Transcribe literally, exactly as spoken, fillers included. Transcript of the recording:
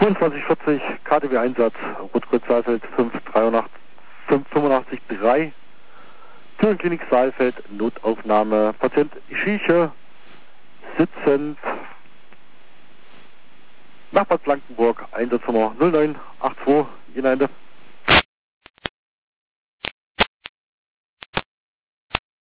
zweiundzwanzig vierzig, K T W-Einsatz, Rotkreuz Saalfeld fünf fünfundachtzig drei, Türenklinik Saalfeld, Notaufnahme, Patient Schieche, sitzend, Nachbad Blankenburg, Einsatznummer null neun acht zwei, Ihnen Ende.